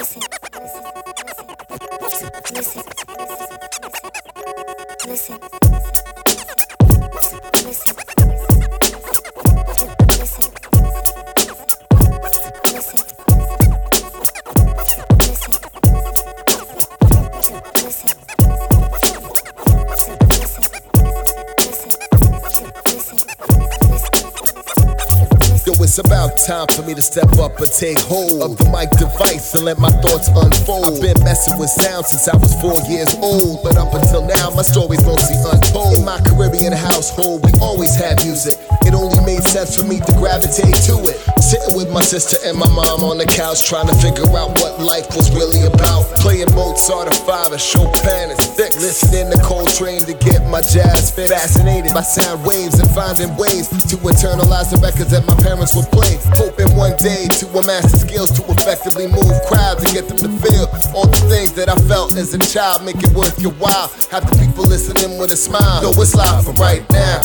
It's about time for me to step up and take hold of the mic device and let my thoughts unfold. I've been messing with sound since I was 4 years old, but up until now my story's mostly untold. In my Caribbean household we always had music. It only made sense for me to gravitate to it. Sitting with my sister and my mom on the couch trying to figure out what life was really about. Playing Mozart and Favre, Chopin and Styx, listening to Coltrane to get my jazz fix. Fascinated by sound waves and finding ways to internalize the records that my parents would play. Hoping one day to amass the skills to effectively move crowds and get them to feel all the things that I felt as a child. Make it worth your while. Have the people listening with a smile. Yo, it's live for right now.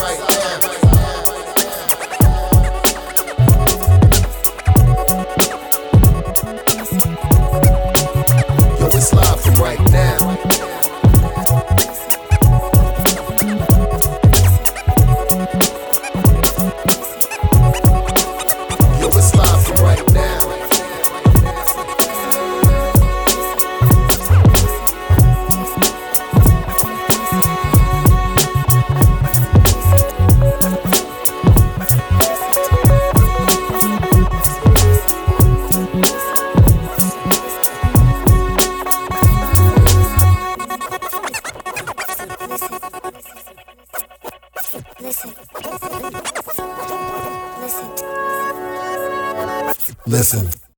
Yo, it's live for right now. Listen.